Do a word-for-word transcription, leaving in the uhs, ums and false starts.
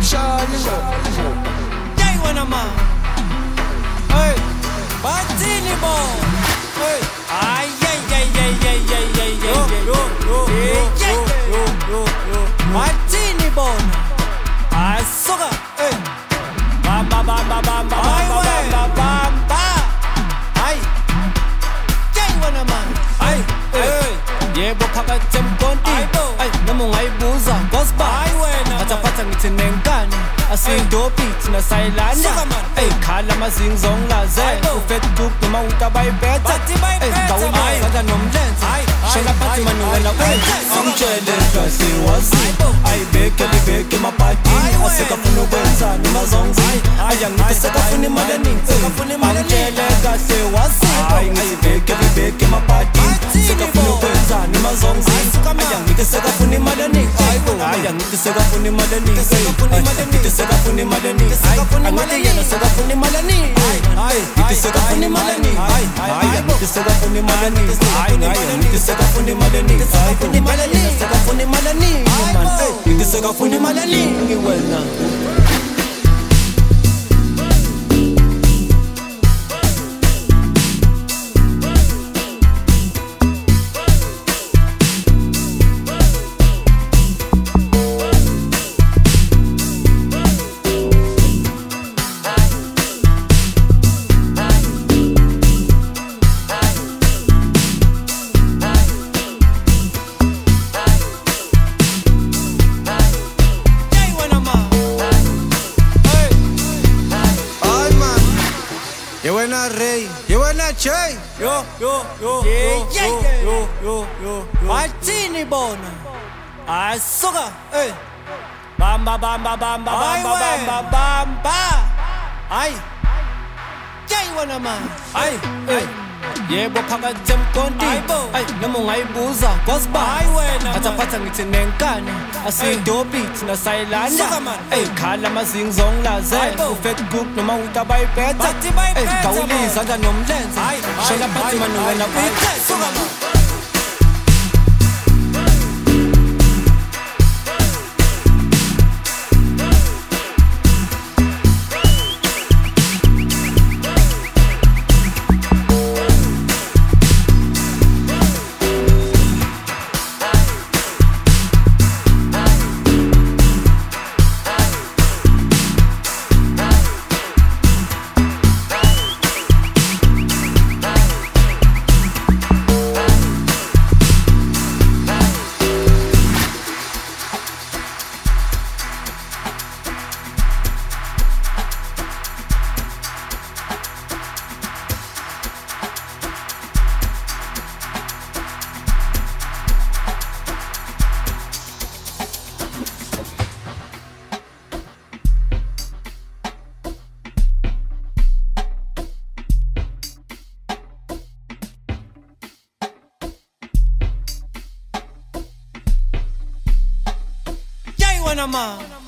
Charlie. Jai wana man. Hey, Batini ball. Hey, ay ay ay ay ay ay ay ay. Yo yo yo yo yo yo yo. Batini ball. Ay soga. Hey, bam bam bam bam bam bam bam bam bam bam. Ay, Jai wana man. Ay, hey. Yebo phakathi emkonti. Ay, noma ungayibuza ngosba. Ay wena. Athaphatha ngithi nenkani. Asidopi thina sayilanda. Ey khala mazingizonglaze. uFacebook noma utabayibetha. Ey gawumaza nomlenze. Shona phansi mani wena wenza. Angitshele kahle wazi. Ayibeke libeke mapatini. Asekafuna ukwenza nimazonzi. Ayangithi sekafuna imali eningi. Angitshele kahle wazi. Ayibeke libeke mapatini. Sekafuna ukwenza nimazonzi. Ayangithi sekafuna imali eningi. Ayangithi sekafuna imali eningi. Ngithi sekafuna imali eningi. Angithi yena sekafuna imali eningi. Ngithi sekafuna imali eningi. Ngithi sekafuna imali eningi. Ngithi sekafuna imali eningi. Sekafuna imali eningi. Sekafuna imali eningi man. Ngithi sekafuna imali eningi wena. You wanna Ray, you wanna Chay. Yo yo yo yo yo yo yo. Batini bona. Ay soga. Hey. Bamba bamba bamba bamba bamba bamba. Ay. Jai wana man. Ay ay. Yebo phakathi emkonti. Ay noma ungayibuza ngosba. Ay wena. Athaphatha ngithi nenkani. Asidopi thina sayilanda. Ey khala mazingizonglaze. uFacebook noma utabayibetha. Ey gawuliza nomlenze. Shona phansi mani wena wenza. Jai wana man.